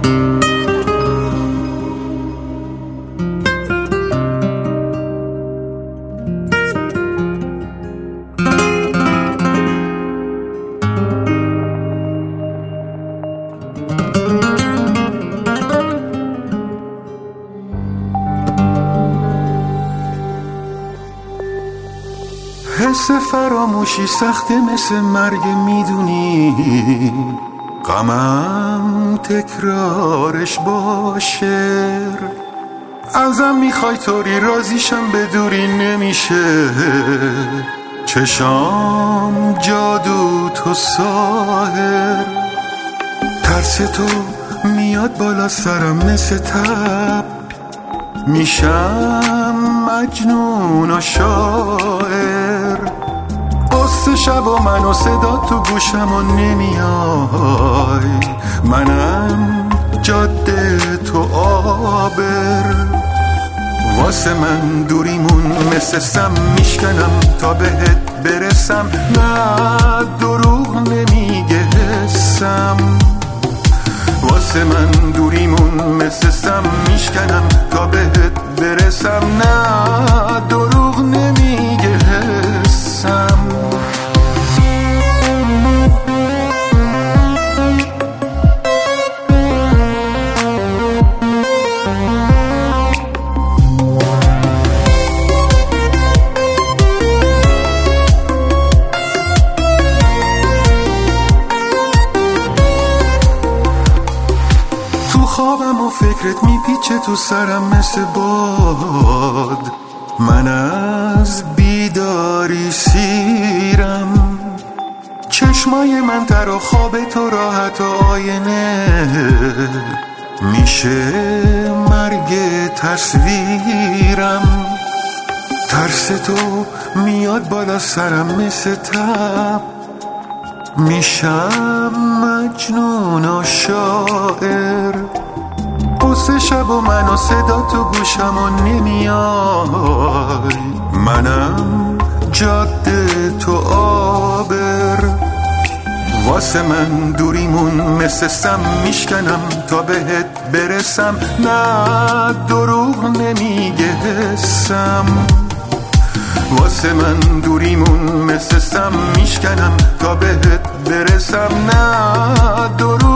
حس فراموشی سخته مثل مرگ میدونی، غمم تکرارش باشه. ازم میخوای طوری راضیشم به دوری نمیشه، چشام جادو تو ساحر. ترس تو میاد بالا سرم مثل تب، میشم مجنون و شاعر. قصه شب و من و صدا تو گوشم و نمیای، منم جاده تو آبر. واسه من دوریمون مثل سم، میشکنم تا بهت برسم. نه دروغ نمیگه حسم، واسه من دوریمون مثل سم، میشکنم تا بهت برسم. نه دروغ نمیگه حسم. خوابم و فکرت میپیچه تو سرم مثل باد. من از بیداری سیرم، چشمای من تر و خواب تو راحت و آینه، میشه مرگ تصویرم. ترس تو میاد بالا سرم مثل تب، میشم مجنون و شاعر. قصه شب و من و صدا تو گوشم و نمیای، منم جاده تو آبر. واسه من دوریمون مثل سم، میشکنم تا بهت برسم. نه دروغ نمیگه حسم، واسه من دوریمون مثل سم، میشکنم تا بهت برسم. نه دروغ